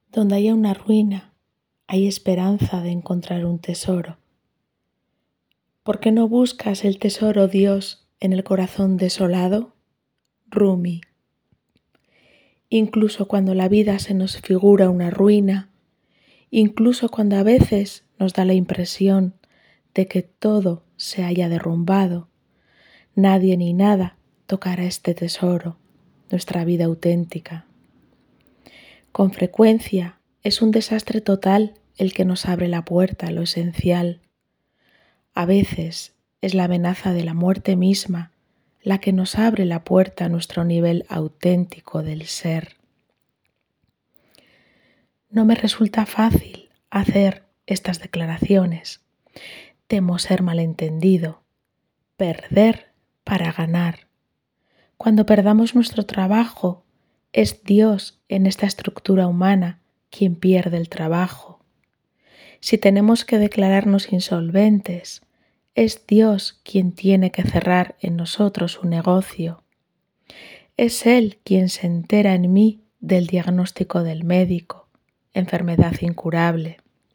Donde haya una ruina, hay esperanza de encontrar un tesoro. ¿Por qué no buscas el tesoro, Dios, en el corazón desolado? Rumi. Incluso cuando la vida se nos figura una ruina, incluso cuando a veces nos da la impresión de que todo se haya derrumbado, nadie ni nada tocará este tesoro, nuestra vida auténtica. Con frecuencia es un desastre total el que nos abre la puerta a lo esencial. A veces es la amenaza de la muerte misma la que nos abre la puerta a nuestro nivel auténtico del ser. No me resulta fácil hacer estas declaraciones. Temo ser malentendido, perder para ganar. Cuando perdamos nuestro trabajo, es Dios en esta estructura humana quien pierde el trabajo. Si tenemos que declararnos insolventes, es Dios quien tiene que cerrar en nosotros un negocio. Es Él quien se entera en mí del diagnóstico del médico, enfermedad incurable.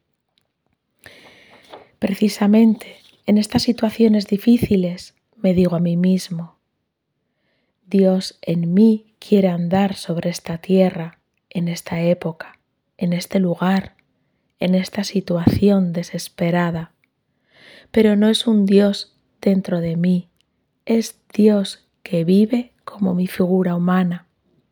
Precisamente en estas situaciones difíciles me digo a mí mismo: Dios en mí quiere andar sobre esta tierra, en esta época, en este lugar, en esta situación desesperada. Pero no es un Dios dentro de mí, es Dios que vive como mi figura humana.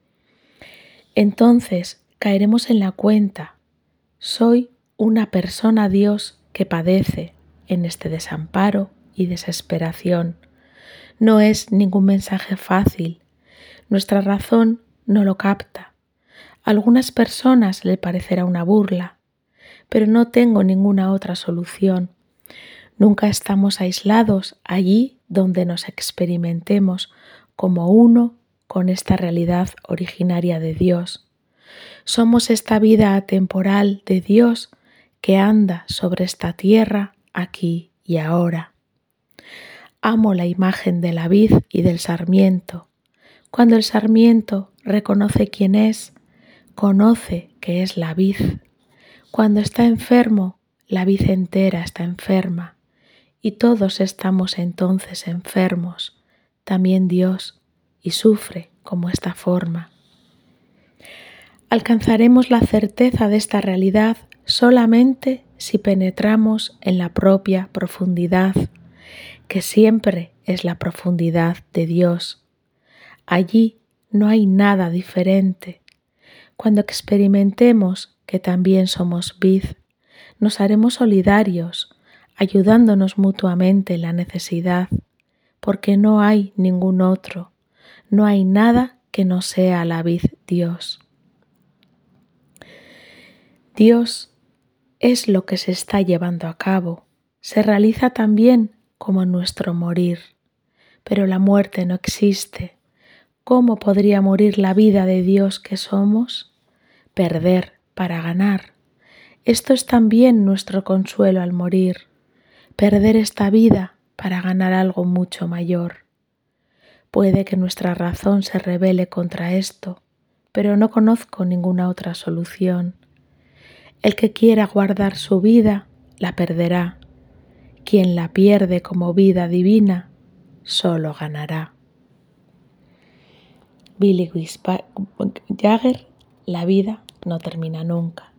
Entonces caeremos en la cuenta: soy una persona Dios que padece en este desamparo y desesperación. No es ningún mensaje fácil. Nuestra razón no lo capta. A algunas personas le parecerá una burla, pero no tengo ninguna otra solución. Nunca estamos aislados allí donde nos experimentemos como uno con esta realidad originaria de Dios. Somos esta vida atemporal de Dios que anda sobre esta tierra aquí y ahora. Amo la imagen de la vid y del sarmiento. Cuando el sarmiento reconoce quién es, conoce que es la vid. Cuando está enfermo, la vid entera está enferma. Y todos estamos entonces enfermos, también Dios, y sufre como esta forma. Alcanzaremos la certeza de esta realidad solamente si penetramos en la propia profundidad, que siempre es la profundidad de Dios. Allí no hay nada diferente. Cuando experimentemos que también somos vid, nos haremos solidarios, ayudándonos mutuamente en la necesidad, porque no hay ningún otro, no hay nada que no sea la vid Dios. Dios es lo que se está llevando a cabo, se realiza también como nuestro morir, pero la muerte no existe. ¿Cómo podría morir la vida de Dios que somos? Perder para ganar. Esto es también nuestro consuelo al morir, perder esta vida para ganar algo mucho mayor. Puede que nuestra razón se rebele contra esto, pero no conozco ninguna otra solución. El que quiera guardar su vida, la perderá. Quien la pierde como vida divina, solo ganará. Billy Jagger, la vida no termina nunca.